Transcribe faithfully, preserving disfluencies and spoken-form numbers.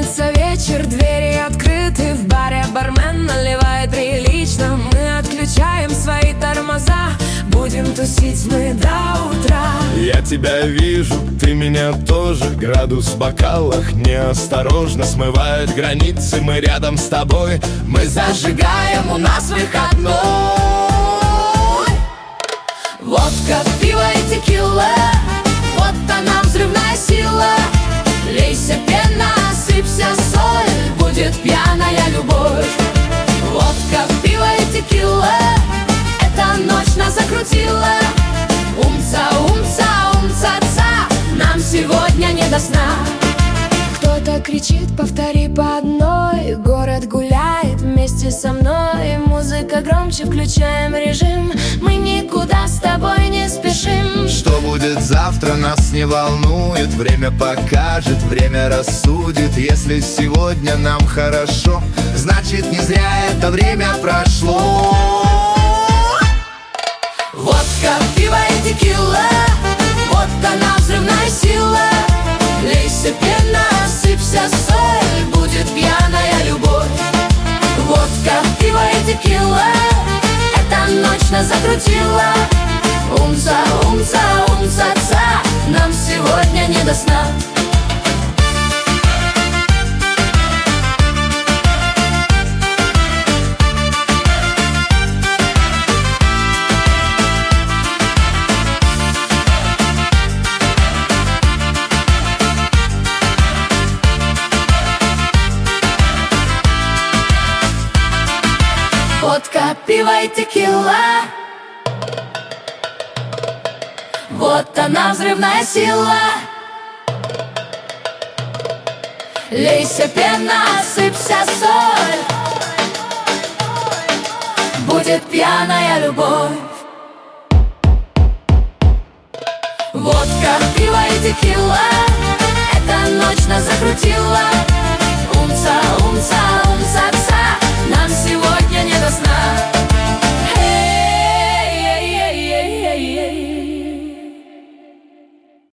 Пятница вечер, двери открыты, в баре бармен наливает прилично. Мы отключаем свои тормоза, будем тусить мы до утра. Я тебя вижу, ты меня тоже. Градус в бокалах неосторожно смывает границы. Мы рядом с тобой, мы зажигаем, у нас выходной. Водка, пиво и текила, вот она взрывная сила. Лейся пена, сыпься соль, будет пьяная любовь. Водка, пиво и текила, эта ночь нас закрутила. Умца, умца, умца-ца, нам сегодня не до сна. Кто-то кричит, повтори по одной. Город гуляет вместе со мной. Музыка громче, включаем режим. Мы никуда с тобой не спешим. Что будет завтра, нас не волнует. Время покажет, время рассудит. Если сегодня нам хорошо, значит не зря это время прошло. Водка, пиво и текила, вот она взрывная сила. Лейся пена, сыпься соль, будет пьяная любовь. Водка, пиво и текила, эта ночь нас закрутила. Умца, умца, умца-ца, нам сегодня не до сна. Водка, пиво и текила, вот она взрывная сила. Лейся пена, сыпься соль, будет пьяная любовь. Водка, пиво и текила, эта ночь нас закрутила. Умца, умца,